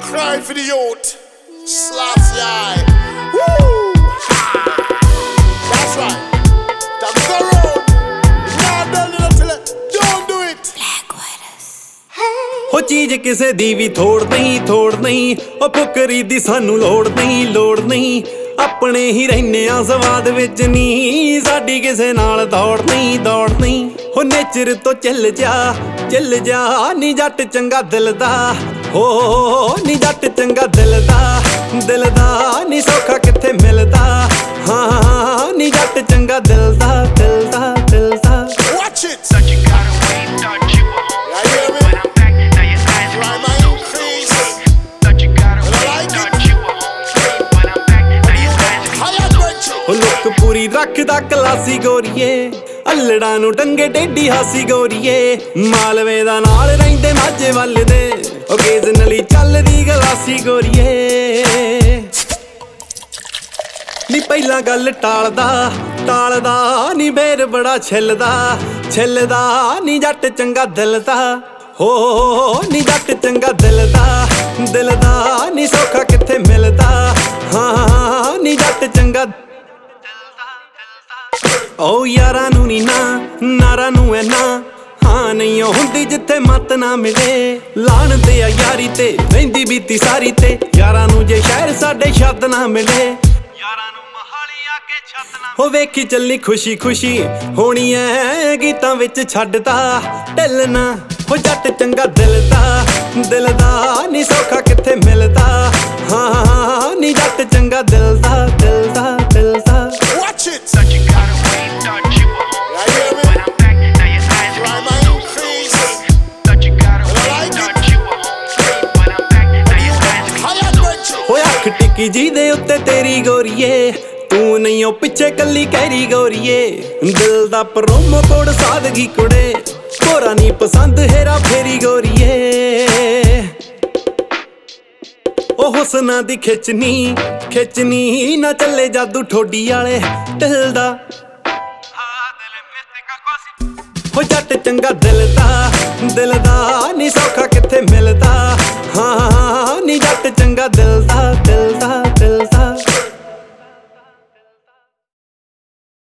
cry for the youth. Slaps the eye. Woo! That's right. That's the road. Now done it until it. Don't do it. ਹੋ ਚੀਜ਼ ਕਿਸੇ ਦੀ ਵੀ ਥੋੜ ਨਹੀਂ ਉਹ ਫੁਕਰੀ ਦੀ ਸਾਨੂੰ ਲੋੜ ਨਹੀਂ ਆਪਣੇ ਹੀ ਰਹਿੰਨੇ ਆ ਸਵਾਦ ਵਿੱਚ ਨਹੀਂ ਸਾਡੀ ਕਿਸੇ ਨਾਲ ਦੌੜ ਨਹੀਂ ਹੋ ਨੇਚਰ ਤੋਂ ਚੱਲ ਜਾ ਨੀ ਜੱਟ ਚੰਗਾ ਦਿਲ ਦਾ ਹੋ ਨੀ ਜੱਟ ਚੰਗਾ ਦਿਲ ਦਾ ਨੀ ਸੌਖਾ ਕਿੱਥੇ ਮਿਲਦਾ ਹਾਂ ਨੀ ਜੱਟ ਚੰਗਾ ਦਿਲ ਦਾ Watch it. Such you gotta wait, thought you were home. Yeah, hear me? When I'm back, now your eyes are my increase. Thought you gotta wait, thought you were home. When I'm back, now your eyes are ਉਹ look ਪੂਰੀ ਰੱਖਦਾ classy ਗੋਰੀਏ ਅਲੜਾਂ ਨੂੰ ਟੰਗੇ ਟੇਢੀ ਹਾਸੀ ਗੋਰੀਏ ਮਾਲਵੇ ਦਾ ਨਾਲ ਰਹਿੰਦੇ ਮਾਝੇ ਵੱਲ ਦੇ ਓਕੇਜ਼ਨਲੀ ਚੱਲਦੀ ਗਲਾਸੀ ਗੋਰੀਏ ਨੀ ਪਹਿਲਾਂ ਗੱਲ ਟਾਲਦਾ ਨੀ ਬੇਰ ਬੜਾ ਛਿੱਲਦਾ ਨੀ ਜੱਟ ਚੰਗਾ ਦਿਲ ਦਾ ਹੋ ਨੀ ਜੱਟ ਚੰਗਾ ਦਿਲ ਦਾ ਨੀ ਸੌਖਾ ਕਿੱਥੇ ਮਿਲਦਾ ਹਾਂ ਨੀ ਜੱਟ ਚੰਗਾ ਓ ਯਾਰਾਂ ਨੂੰ ਨੀ ਨਾਰਾਂ ਨੂੰ ਐ ਨਾ ਹਾਂ ਨਹੀਂ ਹੁੰਦੀ ਜਿੱਥੇ ਮੱਤ ਨਾ ਮਿਲੇ ਲਾਣ ਤੇ ਆ ਯਾਰੀ ਤੇ ਰਹਿੰਦੀ ਬੀਤੀ ਸਾਰੀ ਤੇ ਯਾਰਾਂ ਨੂੰ ਜੇ ਸ਼ਹਿਰ ਸਾਡੇ ਛੱਤ ਨਾ ਮਿਲੇ ਯਾਰਾਂ ਨੂੰ ਮਹਾਲੀ ਆ ਕੇ ਛੱਤ ਨਾ ਹੋ ਵੇਖੀ ਚੱਲੀ ਖੁਸ਼ੀ ਹੋਣੀ ਐ ਗੀਤਾਂ ਵਿੱਚ ਛੱਡਦਾ ਢਿੱਲਣਾ ਹੋ ਜੱਟ ਚੰਗਾ ਦਿਲ ਦਾ ਨੀ ਸੌਖਾ ਕਿੱਥੇ ਮਿਲਦਾ ਹਾਂ ਨੀ ਜੱਟ ਚੰਗਾ ਦਿਲ ਦਾ Watch it. Such you gotta wait, thought you were home. Yeah, hear me? When I'm back, now your eyes are my increase. Thought you gotta wait, thought you were home. When I'm back, now your eyes are ਹੋਇਆ ਅੱਖ ਟਿੱਕੀ ਜੀ ਦੇ ਉੱਤੇ ਤੇਰੀ ਗੋਰੀਏ ਤੂੰ ਨਹੀਂ ਓ ਪਿੱਛੇ ਕੱਲੀ ਕਹਿਰੀ ਗੋਰੀਏ ਦਿਲ ਦਾ ਪ੍ਰੋਮੋ ਕੋਡ ਸਾਦਗੀ ਕੁੜੇ ਕੋਰਾ ਨਹੀਂ ਪਸੰਦ ਹੇਰਾ ਫੇਰੀ ਗੋਰੀਏ ਉਹ ਹੁਸਨਾਂ ਦੀ ਖਿੱਚਣੀ ਨਾ ਚੱਲੇ ਜਾਦੂ ਠੋਡੀ ਵਾਲੇ ਦਿਲ ਦਾ ਹੋ ਜੱਟ ਚੰਗਾ ਦਿਲ ਦਾ ਨੀ ਸੌਖਾ ਕਿੱਥੇ ਮਿਲਦਾ ਹਾਂ ਨੀ ਜੱਟ ਚੰਗਾ ਦਿਲ ਦਾ